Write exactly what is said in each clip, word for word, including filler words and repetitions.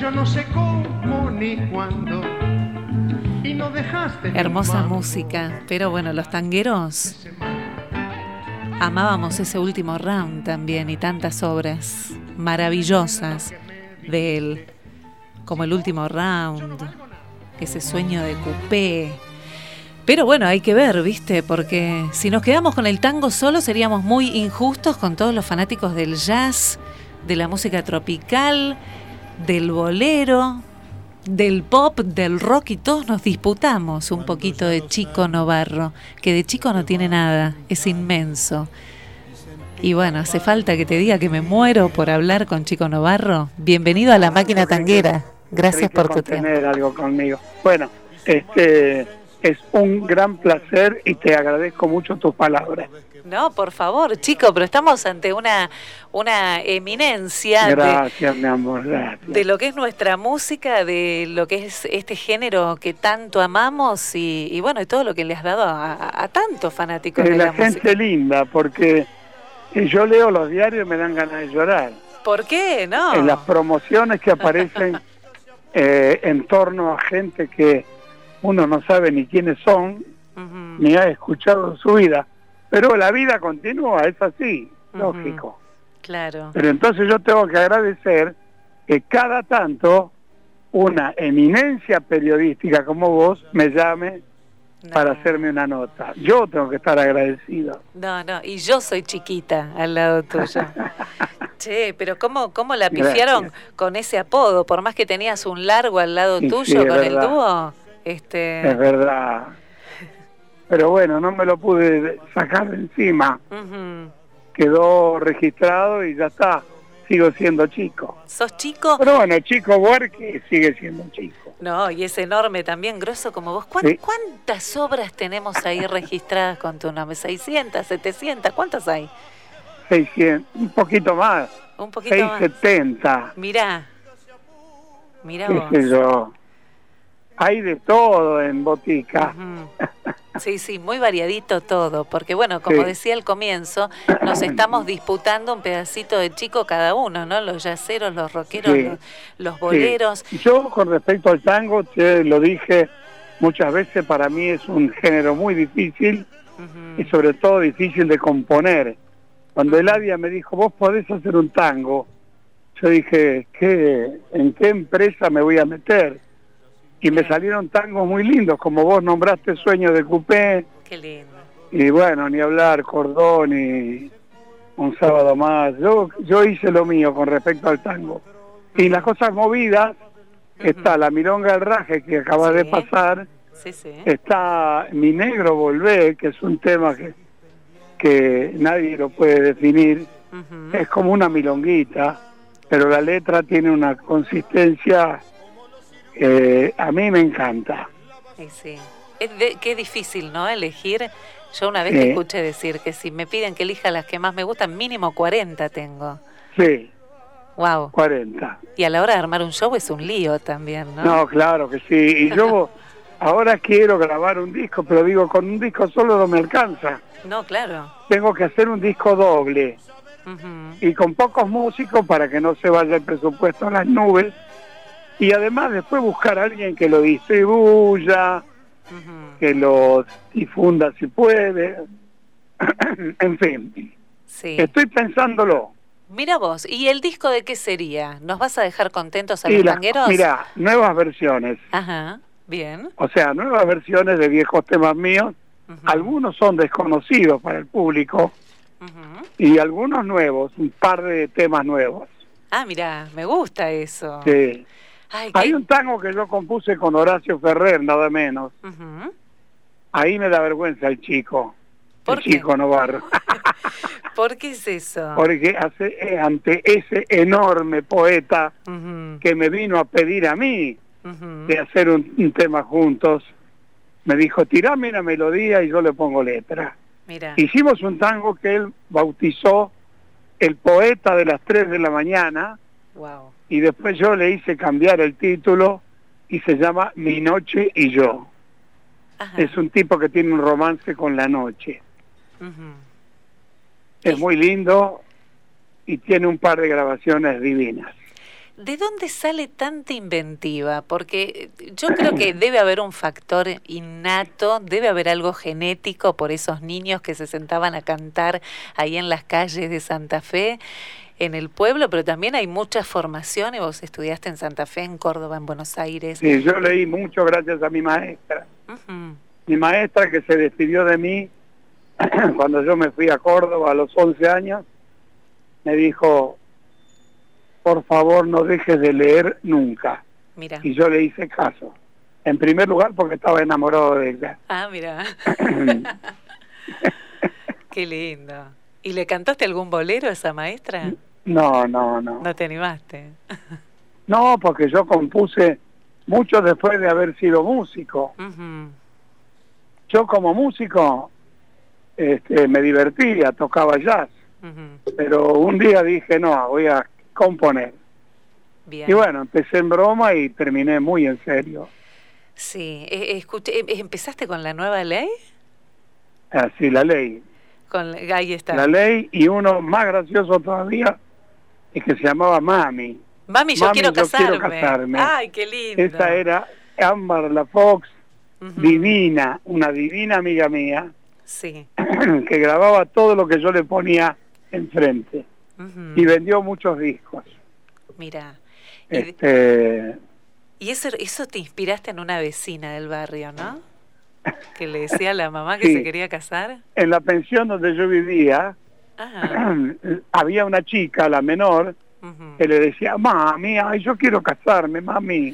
Yo no sé cómo ni cuándo. Y no dejaste. Hermosa música, pero bueno, los tangueros amábamos ese último round también y tantas obras maravillosas de él, como el último round, ese sueño de Coupé. Pero bueno, hay que ver, ¿viste? Porque si nos quedamos con el tango solo seríamos muy injustos con todos los fanáticos del jazz, de la música tropical, del bolero, del pop, del rock, y todos nos disputamos un poquito de Chico Novarro, que de chico no tiene nada, es inmenso. Y bueno, hace falta que te diga que me muero por hablar con Chico Novarro. Bienvenido a la máquina tanguera. Gracias por tu tiempo. Tener algo conmigo. Bueno, este es un gran placer y te agradezco mucho tus palabras. No, por favor, chico, pero estamos ante una una eminencia. Gracias, de, mi amor, gracias. De lo que es nuestra música, de lo que es este género que tanto amamos y, y bueno, y todo lo que le has dado a, a, a tantos fanáticos eh, de la, la gente música. Linda, porque yo leo los diarios y me dan ganas de llorar. ¿Por qué? No. En las promociones que aparecen eh, en torno a gente que uno no sabe ni quiénes son, uh-huh. ni ha escuchado en su vida. Pero la vida continúa, es así, uh-huh. lógico. Claro. Pero entonces yo tengo que agradecer que cada tanto una eminencia periodística como vos me llame no. para hacerme una nota. Yo tengo que estar agradecido. No, no, y yo soy chiquita al lado tuyo. Che, pero ¿cómo, cómo la pifiaron Gracias. Con ese apodo? Por más que tenías un largo al lado sí, tuyo sí, con verdad. El dúo. Este... Es verdad. Pero bueno, no me lo pude sacar de encima. Uh-huh. Quedó registrado y ya está. Sigo siendo chico. ¿Sos chico? Pero bueno, Chico Buarque sigue siendo chico. No, y es enorme también, grosso como vos. ¿Cuántas, sí. ¿Cuántas obras tenemos ahí registradas con tu nombre? ¿seiscientas, setecientas? ¿Cuántas hay? seiscientas, un poquito más. Un poquito seiscientos setenta. Más. Mirá. Mirá ¿Qué vos. sé yo? Hay de todo en Botica. Uh-huh. Sí, sí, muy variadito todo, porque bueno, como sí. decía al comienzo, nos estamos disputando un pedacito de chico cada uno, ¿no? Los yaceros, los rockeros, sí. los, los boleros. Sí. Yo con respecto al tango, te lo dije muchas veces, para mí es un género muy difícil uh-huh. y sobre todo difícil de componer. Cuando Eladia me dijo, vos podés hacer un tango, yo dije, ¿qué, ¿en qué empresa me voy a meter? Y me salieron tangos muy lindos, como vos nombraste Sueño de Coupé. Qué lindo. Y bueno, ni hablar, Cordón y Un Sábado Más. Yo yo hice lo mío con respecto al tango. Y las cosas movidas, uh-huh. está la Milonga del Raje, que acaba sí. de pasar. Sí, sí. Está Mi Negro Volvé, que es un tema que, que nadie lo puede definir. Uh-huh. Es como una milonguita, pero la letra tiene una consistencia... Eh, a mí me encanta. Sí, sí. Es de, qué difícil, ¿no? Elegir. Yo una vez sí. te escuché decir que si me piden que elija las que más me gustan, mínimo cuarenta tengo. Sí. Wow. cuarenta. Y a la hora de armar un show es un lío también, ¿no? No, claro que sí. Y yo ahora quiero grabar un disco, pero digo, con un disco solo no me alcanza. No, claro. Tengo que hacer un disco doble. Uh-huh. Y con pocos músicos para que no se vaya el presupuesto a las nubes. Y además después buscar a alguien que lo distribuya, uh-huh. que lo difunda si puede. En fin, sí. estoy pensándolo. Mira vos, ¿y el disco de qué sería? ¿Nos vas a dejar contentos a sí, los la, tangueros? Mira, nuevas versiones. Ajá, bien. O sea, nuevas versiones de viejos temas míos. Uh-huh. Algunos son desconocidos para el público uh-huh. y algunos nuevos, un par de temas nuevos. Ah, mira, me gusta eso. Sí. Ay, hay ¿qué? un tango que yo compuse con Horacio Ferrer, nada menos. Uh-huh. Ahí me da vergüenza el chico, ¿Por el qué? Chico Novarro. ¿Por qué es eso? Porque hace, eh, ante ese enorme poeta uh-huh. que me vino a pedir a mí uh-huh. de hacer un, un tema juntos, me dijo, tirame una melodía y yo le pongo letra. Mira. Hicimos un tango que él bautizó El Poeta de las tres de la mañana. Wow. Y después yo le hice cambiar el título y se llama Mi Noche y Yo. Ajá. Es un tipo que tiene un romance con la noche. Uh-huh. Es muy lindo y tiene un par de grabaciones divinas. ¿de dónde sale tanta inventiva? Porque yo creo que debe haber un factor innato, debe haber algo genético por esos niños que se sentaban a cantar ahí en las calles de Santa Fe, en el pueblo, pero también hay mucha formación, y vos estudiaste en Santa Fe, en Córdoba, en Buenos Aires. Sí, yo leí mucho gracias a mi maestra. Uh-huh. Mi maestra que se despidió de mí cuando yo me fui a Córdoba a los once años, me dijo, por favor no dejes de leer nunca. Mira. Y yo le hice caso. En primer lugar porque estaba enamorado de ella. Ah, mira. Qué lindo. ¿Y le cantaste algún bolero a esa maestra? No, no, no. ¿No te animaste? No, porque yo compuse mucho después de haber sido músico. Uh-huh. Yo como músico este, me divertía, tocaba jazz. Uh-huh. Pero un día dije, no, voy a componer. Bien. Y bueno, empecé en broma y terminé muy en serio. Sí, eh, escuché, eh, ¿empezaste con la nueva ley? Así, la ley. Con, ahí está. La ley, y uno más gracioso todavía es que se llamaba Mami. Mami, yo, Mami, quiero, yo casarme. quiero casarme. Ay, qué lindo. Esa era Ámbar La Fox, uh-huh. divina, una divina amiga mía, sí. que grababa todo lo que yo le ponía enfrente. Uh-huh. Y vendió muchos discos. Mira. Este... Y eso, eso te inspiraste en una vecina del barrio, ¿no? Que le decía a la mamá que sí. se quería casar. En la pensión donde yo vivía, había una chica, la menor, uh-huh. que le decía, mami, ay, yo quiero casarme, mami.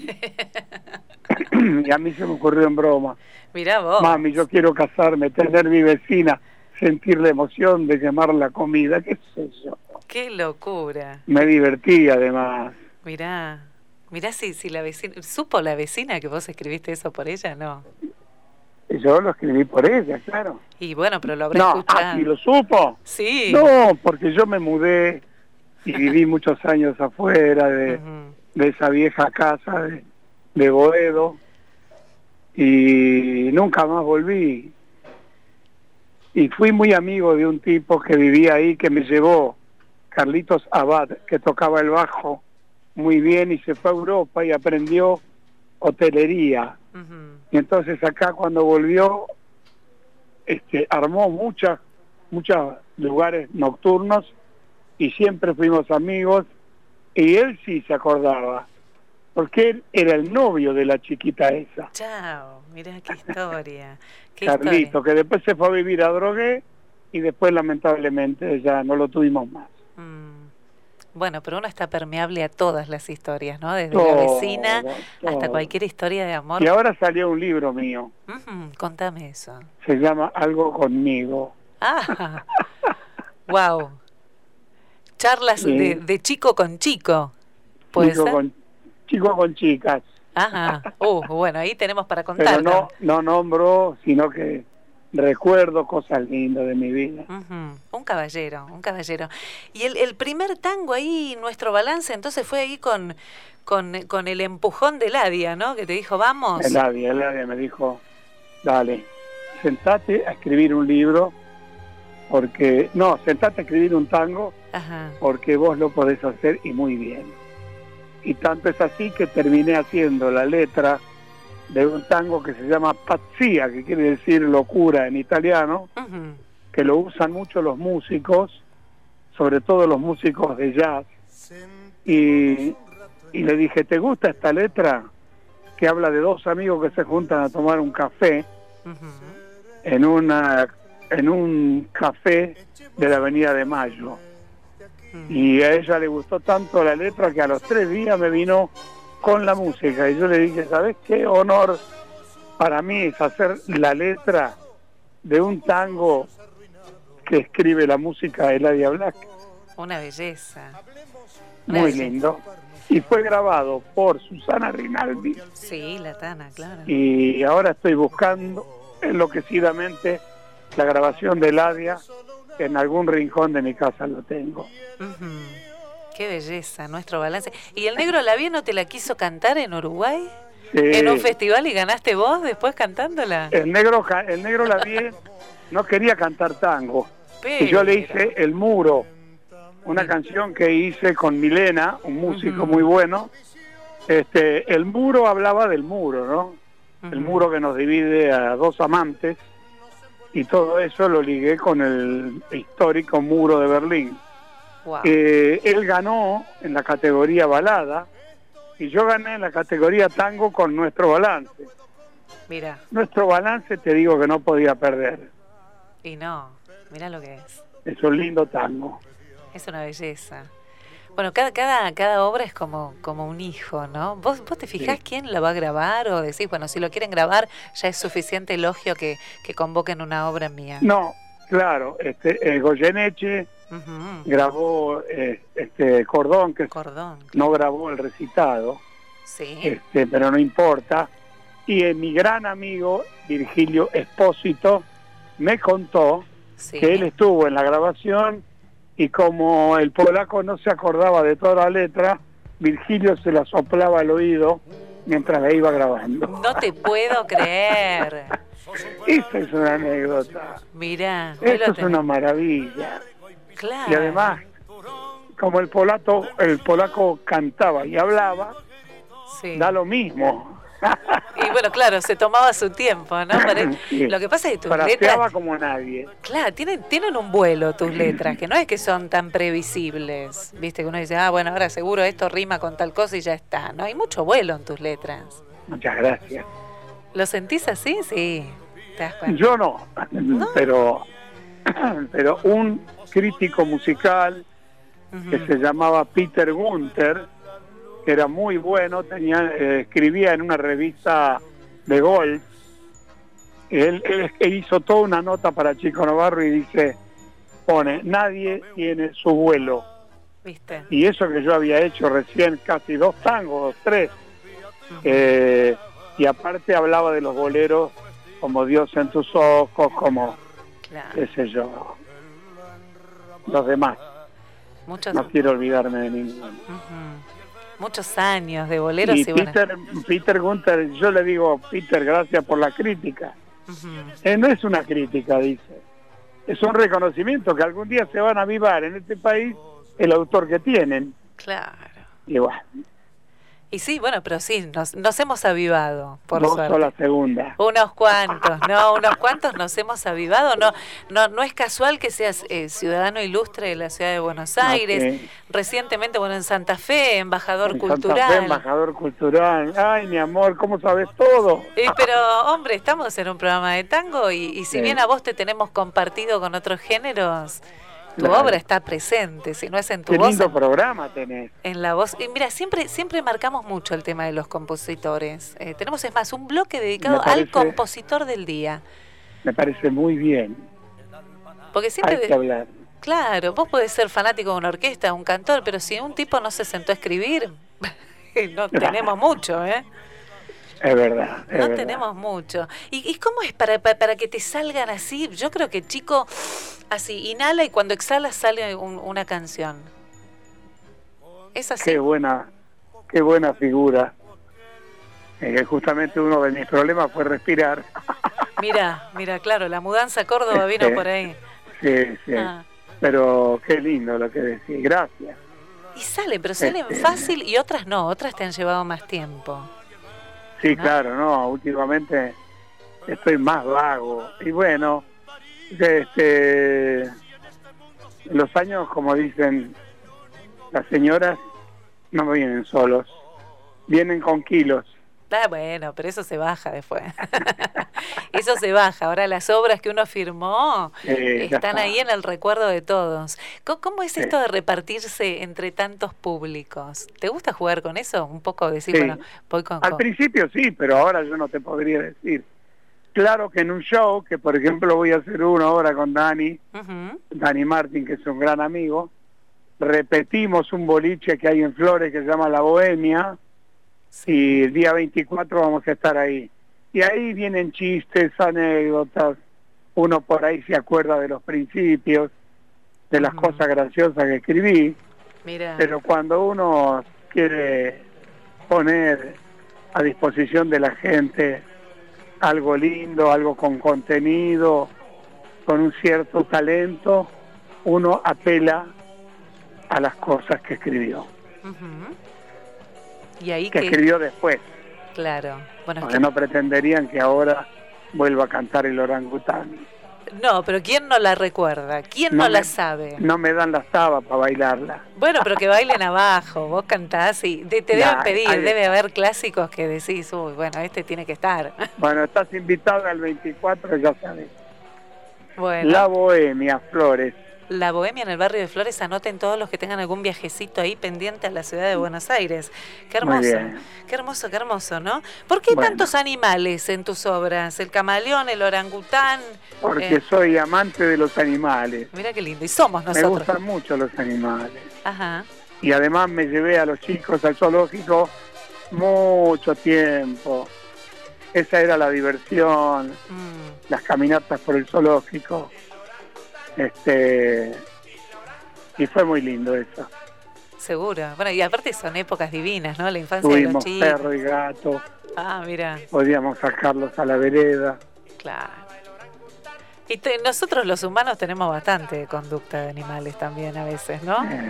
Y a mí se me ocurrió en broma. Mirá vos. Mami, yo quiero casarme, tener mi vecina, sentir la emoción de quemar la comida, qué sé yo. Qué locura. Me divertí además. Mirá, mirá si, si la vecina, ¿supo la vecina que vos escribiste eso por ella? No. Yo lo escribí por ella, claro. Y bueno, pero lo habré no, escuchado. ¿Ah, sí lo supo? Sí. No, porque yo me mudé y viví muchos años afuera de, uh-huh. de esa vieja casa de, de Boedo y nunca más volví. Y fui muy amigo de un tipo que vivía ahí, que me llevó, Carlitos Abad, que tocaba el bajo muy bien y se fue a Europa y aprendió hotelería. Uh-huh. Y entonces acá cuando volvió, este, armó muchas, muchos lugares nocturnos y siempre fuimos amigos, y él sí se acordaba, porque él era el novio de la chiquita esa. Chao, mirá qué historia. Qué Carlito, historia. Que después se fue a vivir a Drogué y después lamentablemente ya no lo tuvimos más. Mm. Bueno, pero uno está permeable a todas las historias, ¿no? Desde todo, la vecina todo. hasta cualquier historia de amor. Y ahora salió un libro mío. Uh-huh. Contame eso. Se llama Algo conmigo. Ah, wow. Charlas sí. de, de chico con chico. ¿Puede chico ser? Con, chico con chicas. Ajá. Uh, bueno, ahí tenemos para contar. Pero no, no nombro, sino que recuerdo cosas lindas de mi vida. Uh-huh. Un caballero, un caballero. Y el, el primer tango ahí, nuestro balance, entonces fue ahí con, con, con el empujón de Ladia, ¿no? Que te dijo, vamos. El Ladia, el Ladia me dijo, dale, sentate a escribir un libro, porque, no, sentate a escribir un tango, ajá. porque vos lo podés hacer y muy bien. Y tanto es así que terminé haciendo la letra de un tango que se llama Pazzia, que quiere decir locura en italiano, uh-huh. que lo usan mucho los músicos, sobre todo los músicos de jazz. Y, y le dije, ¿te gusta esta letra? Que habla de dos amigos que se juntan a tomar un café uh-huh. en, una, en un café de la Avenida de Mayo. Uh-huh. Y a ella le gustó tanto la letra que a los tres días me vino con la música, y yo le dije, ¿sabes qué honor para mí es hacer la letra de un tango que escribe la música de Ladia Black? Una belleza. Una Muy belleza. lindo. Y fue grabado por Susana Rinaldi. Sí, la Tana, claro. Y ahora estoy buscando enloquecidamente la grabación de Ladia, que en algún rincón de mi casa lo tengo. Uh-huh. Qué belleza, nuestro balance. ¿Y el Negro Lavie no te la quiso cantar en Uruguay? Sí. ¿En un festival y ganaste vos después cantándola? El Negro, el negro Lavie no quería cantar tango. Pero, y yo le hice El Muro, una Sí. canción que hice con Milena, un músico Ujú. muy bueno. Este, el muro hablaba del muro, ¿no? El Ujú. muro que nos divide a dos amantes, y todo eso lo ligué con el histórico muro de Berlín. Wow. Eh, él ganó en la categoría balada y yo gané en la categoría tango con Nuestro Balance. Mira, Nuestro Balance, te digo que no podía perder. y no, mira lo que es. Es un lindo tango. Es una belleza. Bueno, cada, cada, cada obra es como, como un hijo, ¿no? ¿Vos, vos te fijás Sí. quién lo va a grabar o decís, bueno, si lo quieren grabar ya es suficiente elogio que, que convoquen una obra mía? No, claro, este, eh, Goyeneche Ujú. grabó eh, este Cordón, que Cordón, no grabó el recitado, sí. este, pero no importa. Y eh, mi gran amigo Virgilio Espósito me contó Sí. que él estuvo en la grabación y como el polaco no se acordaba de toda la letra, Virgilio se la soplaba al oído mientras la iba grabando. No te puedo creer. Esa es una anécdota. Mirá, ahí Esto lo es tenés. una maravilla. Claro. Y además, como el polaco, el polaco cantaba y hablaba, Sí. da lo mismo. Y bueno, claro, se tomaba su tiempo, ¿no? Para- Sí. Lo que pasa es que tus Fraseaba letras, como nadie. claro, tienen, tienen un vuelo tus letras, que no es que son tan previsibles, viste, que uno dice, ah, bueno, ahora seguro esto rima con tal cosa y ya está, ¿no? Hay mucho vuelo en tus letras. Muchas gracias. ¿Lo sentís así? Sí, te das cuenta. Yo no, pero pero un crítico musical que Ujú. se llamaba Peter Gunther, que era muy bueno, tenía eh, escribía en una revista de golf. Él, él, él hizo toda una nota para Chico Novarro y dice, pone, nadie tiene su vuelo. ¿Viste? Y eso que yo había hecho recién casi dos tangos, tres. Ujú. Eh, y aparte hablaba de los boleros como Dios en tus ojos, como Claro. qué sé yo, los demás. Muchos, No quiero olvidarme de ninguno. ujú. Muchos años de boleros Y y, bueno. Peter, Peter Gunther, yo le digo, Peter, gracias por la crítica. Ujú. Eh, no es una crítica, dice. Es un reconocimiento que algún día se van a avivar en este país el autor que tienen. Claro. Y bueno, Y sí, bueno, pero sí, nos, nos hemos avivado, por vos suerte. sos la segunda. Unos cuantos, no, unos cuantos nos hemos avivado. No, no, no es casual que seas eh, ciudadano ilustre de la ciudad de Buenos Aires. Ah, sí. Recientemente, bueno, en Santa Fe, embajador En cultural. Santa Fe, embajador cultural. Ay, mi amor, ¿cómo sabes todo? Eh, pero, hombre, estamos en un programa de tango y, y si Sí. bien a vos te tenemos compartido con otros géneros, tu Claro. obra está presente, si no es en tu Qué voz, lindo en, programa tenés. en la voz. Y mira, siempre siempre marcamos mucho el tema de los compositores. Eh, tenemos, es más, un bloque dedicado Me parece- al compositor del día. Me parece muy bien. Porque siempre, Hay que de- hablar. claro, vos podés ser fanático de una orquesta, un cantor, pero si un tipo no se sentó a escribir, no tenemos mucho, ¿eh? Es verdad. Es No verdad. tenemos mucho. ¿Y, y cómo es para, para, para que te salgan así? Yo creo que el chico así inhala y cuando exhala sale un- una canción. ¿Es así? Qué buena, qué buena figura. Eh, justamente uno de mis problemas fue respirar. Mira, mira, claro, la mudanza a Córdoba vino Este, por ahí. Sí, sí. Ah. Pero qué lindo lo que decís. Gracias. Y salen, pero salen Este. fácil y otras no, otras te han llevado más tiempo. Sí, ¿No? claro, no. Últimamente estoy más vago. Y bueno, este, los años, como dicen las señoras, no vienen solos. Vienen con kilos. Ah, bueno, pero eso se baja después. Eso se baja. Ahora las obras que uno firmó Eh, ya están está. ahí en el recuerdo de todos. ¿Cómo, cómo es Sí. esto de repartirse entre tantos públicos? ¿Te gusta jugar con eso? Un poco decir, Sí. bueno, voy con... Al con- principio sí, pero ahora yo no te podría decir. Claro que en un show, que por ejemplo voy a hacer uno ahora con Dani, Ujú. Dani Martín, que es un gran amigo, repetimos un boliche que hay en Flores que se llama La Bohemia, y el día veinticuatro vamos a estar ahí. Y ahí vienen chistes, anécdotas, uno por ahí se acuerda de los principios, de las Ujú. cosas graciosas que escribí, Mira, pero cuando uno quiere poner a disposición de la gente algo lindo, algo con contenido, con un cierto talento, uno apela a las cosas que escribió. Uh-huh. Y ahí que que escribió después. Claro. Bueno, porque es que... no pretenderían que ahora vuelva a cantar el orangután. No, pero ¿quién no la recuerda? ¿Quién no, No la me- sabe? No me dan las tabas para bailarla. Bueno, pero que bailen abajo, vos cantás y te, te Ya, deben pedir, hay- debe haber clásicos que decís, uy, bueno, este tiene que estar. Bueno, estás invitada al veinticuatro, ya sabes. Bueno, La la... Bohemia, Flores. Bohemia en el barrio de Flores, anoten todos los que tengan algún viajecito ahí pendiente a la ciudad de Buenos Aires. Qué Muy hermoso, bien. qué hermoso, qué hermoso, ¿no? ¿Por qué Bueno. tantos animales en tus obras? El camaleón, el orangután. Porque eh, soy amante de los animales. Mira qué lindo, y somos Me nosotros. gustan mucho los animales. Ajá. Y además me llevé a los chicos al zoológico mucho tiempo. Esa era la diversión, Mm. las caminatas por el zoológico. Este y fue muy lindo eso. Seguro. Bueno, y aparte son épocas divinas, ¿no? La infancia de los Tuvimos chicos. perro y gato, Ah, mira, podíamos sacarlos a la vereda. claro. Y te- nosotros los humanos tenemos bastante conducta de animales también a veces, ¿no? Eh,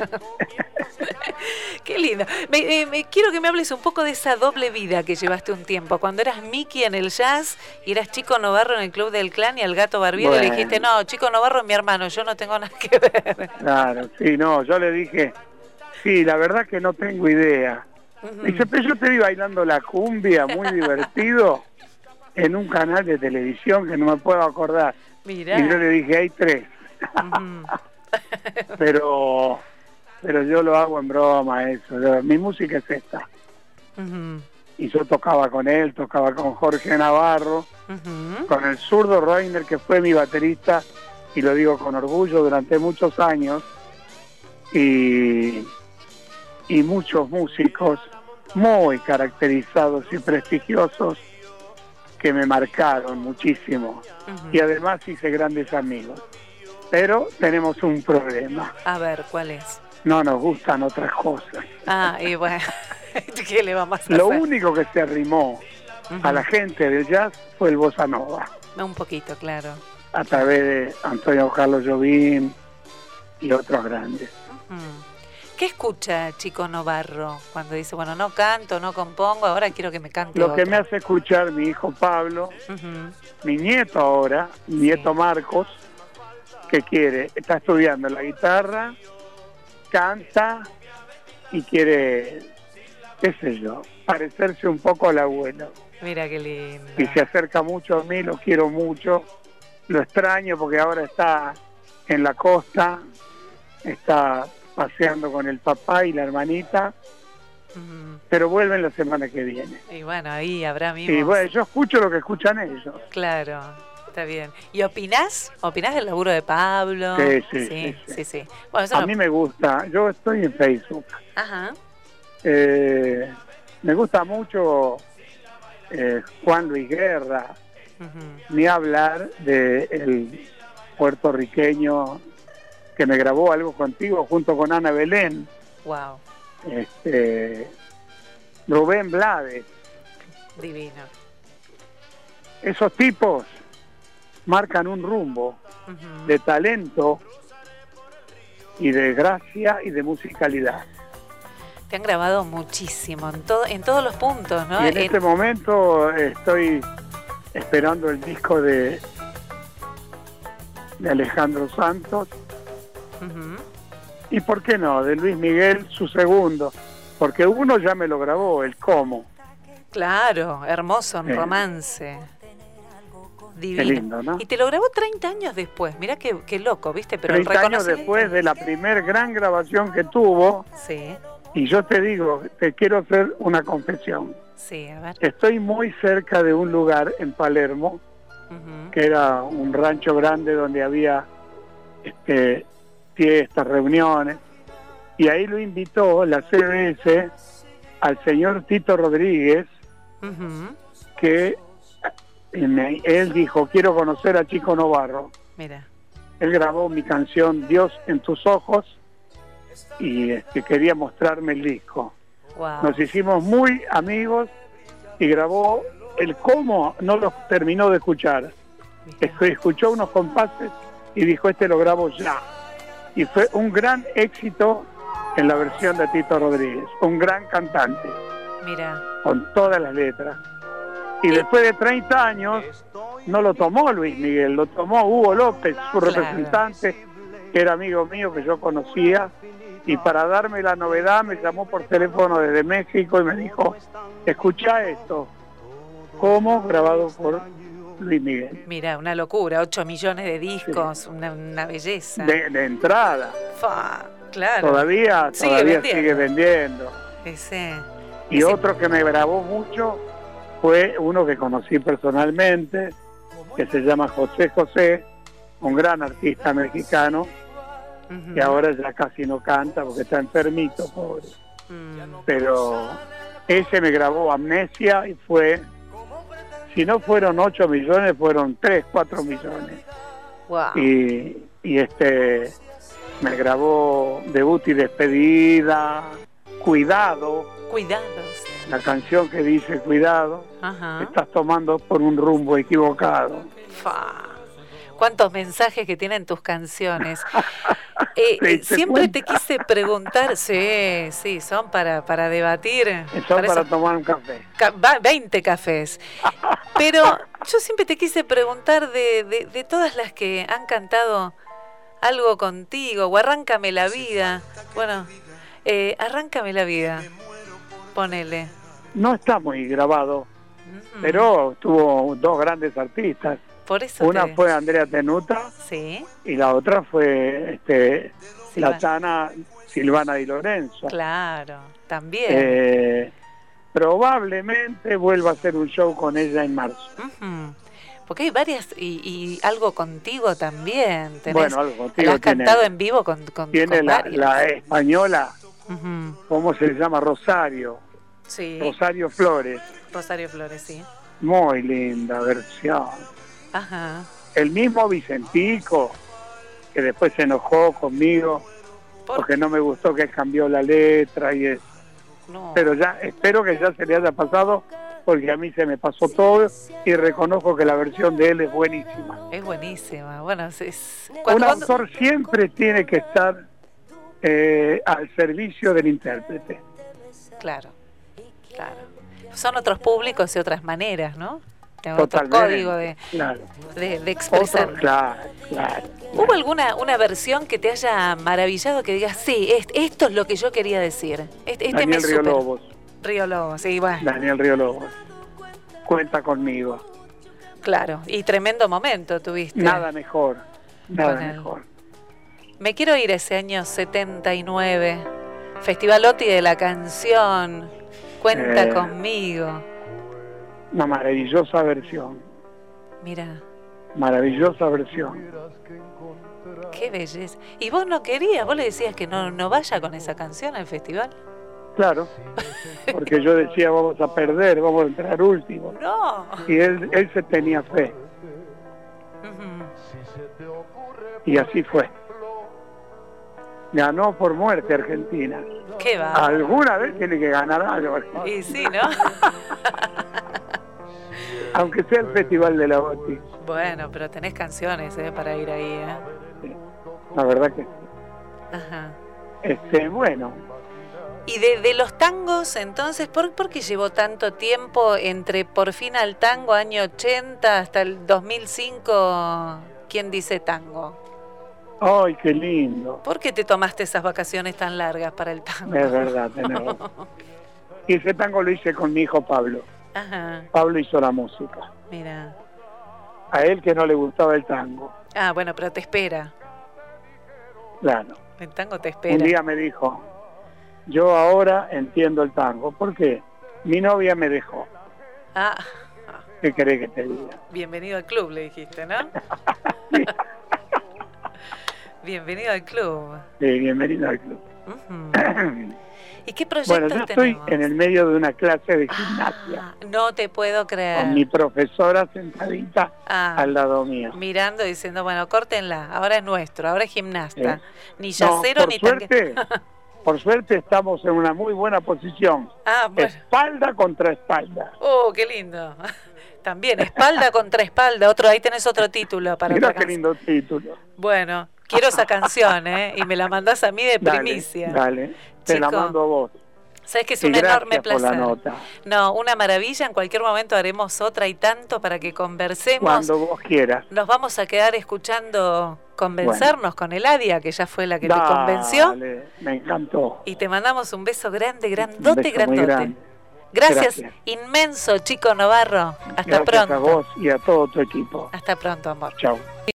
Qué lindo. Me, eh, me- quiero que me hables un poco de esa doble vida que llevaste un tiempo. Cuando eras Mickey en el jazz y eras Chico Novarro en el Club del Clan y al Gato Barbieri Bueno. le dijiste, no, Chico Novarro es mi hermano, yo no tengo nada que ver. claro, sí, no, yo le dije, sí, la verdad que no tengo idea. Ujú. Me dice, pero yo te vi bailando la cumbia, muy divertido, en un canal de televisión que no me puedo acordar. Mirá. Y yo le dije, hay tres. Ujú. pero pero yo lo hago en broma, eso. Yo- mi música es esta. Ujú. Y yo tocaba con él, tocaba con Jorge Navarro, Ujú. con el zurdo Reiner, que fue mi baterista, y lo digo con orgullo, durante muchos años, y, y muchos músicos muy caracterizados y prestigiosos que me marcaron muchísimo. Ujú. Y además hice grandes amigos. Pero tenemos un problema, A ver, ¿cuál es? no nos gustan otras cosas. Ah, y bueno, ¿qué le vamos a hacer? Lo único que se arrimó Ujú. a la gente del jazz fue el bossa nova, Un poquito, claro. a través de Antonio Carlos Jobim y otros grandes. Ujú. ¿Qué escucha Chico Novarro cuando dice, bueno, no canto, no compongo, ahora quiero que me cante Lo que otro? me hace escuchar mi hijo Pablo, Ujú. mi nieto ahora, mi nieto Sí. Marcos, que quiere, está estudiando la guitarra, canta y quiere, qué sé yo, parecerse un poco al abuelo. Mira qué lindo. Y se acerca mucho a mí, lo quiero mucho, lo extraño porque ahora está en la costa, está paseando con el papá y la hermanita, Ujú. pero vuelven la semana que viene. Y bueno, ahí habrá mimos. Y bueno, yo escucho lo que escuchan ellos. Claro, está bien. ¿Y opinás? ¿Opinás del laburo de Pablo? Sí, sí, sí. sí, sí. sí, sí. Bueno, eso A no- mí me gusta, yo estoy en Facebook, Ajá. eh, me gusta mucho eh, Juan Luis Guerra, Ujú. ni hablar de el puertorriqueño que me grabó algo contigo junto con Ana Belén, Wow, este, Rubén Blades. divino. Esos tipos marcan un rumbo Ujú. de talento y de gracia y de musicalidad. Te han grabado muchísimo, en, todo, en todos los puntos, ¿no? Y en En- este momento estoy esperando el disco de, de Alejandro Santos Ujú. y, ¿por qué no?, de Luis Miguel, su segundo, porque uno ya me lo grabó, el Cómo. Claro, hermoso, en Sí. romance. Divino. Qué lindo, ¿no? Y te lo grabó treinta años después, mirá qué, qué loco, ¿viste? Pero el treinta años reconocimiento- después de la primer gran grabación que tuvo, Sí, y yo te digo, te quiero hacer una confesión. sí, a ver. Estoy muy cerca de un lugar en Palermo, Ujú. que era un rancho grande donde había este, fiestas, reuniones, y ahí lo invitó la C B S al señor Tito Rodríguez, Ujú. que eh, me- él dijo, quiero conocer a Chico Novarro. Mira. Él grabó mi canción Dios en tus ojos y este, quería mostrarme el disco. Wow. Nos hicimos muy amigos y grabó el Cómo, no lo terminó de escuchar. Mirá. Escu- Escuchó unos compases y dijo, este lo grabo ya. y fue un gran éxito en la versión de Tito Rodríguez, un gran cantante, Mira. con todas las letras. Y ¿Y? después de treinta años, no lo tomó Luis Miguel, lo tomó Hugo López, su Claro. representante, que era amigo mío, que yo conocía, y para darme la novedad me llamó por teléfono desde México y me dijo, escucha esto, como grabado por Luis Miguel. Mira, una locura, ocho millones de discos, una, una belleza. De, de entrada, Fa, claro. todavía, Sigue todavía vendiendo. sigue vendiendo. Ese. Y ese- otro que me grabó mucho fue uno que conocí personalmente, que se llama José José, un gran artista mexicano, Ujú. que ahora ya casi no canta porque está enfermito, pobre. Mm. Pero ese me grabó Amnesia y fue, si no fueron ocho millones, fueron tres, cuatro millones. Wow. Y, y este me grabó Debut y Despedida, Cuidado, Cuidados. la canción que dice Cuidado, Ajá. estás tomando por un rumbo equivocado. Fa. ¿Cuántos mensajes que tienen tus canciones? Eh, ¿Te eh, diste siempre te cuenta? quise preguntar, sí, sí, son para, para debatir. Son para para eso- tomar un café. ca- va- veinte cafés. Pero yo siempre te quise preguntar de, de, de todas las que han cantado algo contigo, o Arráncame la vida. Bueno, eh, Arráncame la vida, ponele. No está muy grabado, Ujú. pero tuvo dos grandes artistas. Por eso Una te- fue Andrea Tenuta Sí, y la otra fue este, Silvana. la Tana Silvana Di Lorenzo. claro, también. Eh, probablemente vuelva a hacer un show con ella en marzo. Ujú. Porque hay varias, y, y algo contigo también. Tenés, Bueno, algo contigo has tiene- cantado en vivo con, con, Tiene con la, varias. la española, Ujú. ¿cómo se llama? Rosario. Sí, Rosario Flores. Rosario Flores, sí. Muy linda versión. Ajá. El mismo Vicentico, que después se enojó conmigo ¿Por porque no me gustó que cambió la letra y eso. no? Pero ya espero que ya se le haya pasado porque a mí se me pasó todo y reconozco que la versión de él es buenísima. Es buenísima. Bueno, es... es- Un cuando- cuando- autor siempre tiene que estar eh, al servicio del intérprete. Claro, claro. Son otros públicos y otras maneras, ¿no? Otro Totalmente. código de, Claro. de, de expresar. Otro, claro, claro. ¿Hubo alguna una versión que te haya maravillado que digas, sí, es- esto es lo que yo quería decir? Este, este me Daniel Río super- Lobos. Río Lobos, sí, bueno, Daniel Río Lobos. Cuenta conmigo. claro. Y tremendo momento tuviste. Nada mejor. Nada Con él. mejor. Me quiero ir ese año setenta y nueve. Festivalotti de la canción. Cuenta Eh. conmigo. Una maravillosa versión. Mira, Maravillosa versión. qué belleza. ¿Y vos no querías? ¿Vos le decías que no, no vaya con esa canción al festival? Claro. Porque yo decía, vamos a perder, vamos a entrar último. No. Y él, él se tenía fe. Ujú. Y así fue. Ganó por muerte Argentina. ¿Qué va? Alguna vez tiene que ganar algo. Y sí, ¿no? Aunque sea el Festival de la Boti. Bueno, pero tenés canciones ¿eh? para ir ahí, ¿eh? La verdad que sí. Ajá. Este, bueno, Y de, de los tangos, entonces, ¿por, ¿por qué llevó tanto tiempo entre Por fin al tango, año ochenta, hasta el dos mil cinco, ¿Quién dice tango? ay, qué lindo. ¿Por qué te tomaste esas vacaciones tan largas para el tango? Es verdad, tenés razón. Y ese tango lo hice con mi hijo Pablo. Ajá, Pablo hizo la música. mira. A él que no le gustaba el tango. Ah, bueno, pero te espera. Claro. El tango te Un espera. día me dijo, yo ahora entiendo el tango. ¿Por qué? Mi novia me dejó. Ah, ¿Qué querés que te diga? bienvenido al club, le dijiste, ¿no? Bienvenido al club. Sí, bienvenido al club. Ujú. ¿Y qué proyectos Bueno, yo estoy tenemos? en el medio de una clase de gimnasia. Ah, no te puedo creer. Con mi profesora sentadita Ah, al lado mío. mirando, diciendo, bueno, córtenla, ahora es nuestro, ahora es gimnasta. Eh. Ni No, yacero por ni suerte, tanque. por suerte estamos en una muy buena posición. Ah, bueno. Espalda contra espalda. Oh, qué lindo. También, espalda contra espalda. Otro, ahí tenés otro título para Mira otra qué canción. lindo título. Bueno, quiero esa canción, ¿eh? Y me la mandás a mí de primicia. Dale, dale. Te Chico, la mando a vos. Sabes que es Y un gracias enorme por la placer. nota. No, una maravilla. En cualquier momento haremos otra y tanto para que conversemos. Cuando vos quieras. Nos vamos a quedar escuchando Convencernos bueno. con Eladia, que ya fue la que Dale, te convenció. Me encantó. Y te mandamos un beso grande, grandote, beso grandote. Grande. Gracias, Gracias, inmenso, Chico Novarro. Hasta Gracias pronto. a vos y a todo tu equipo. Hasta pronto, amor. Chao.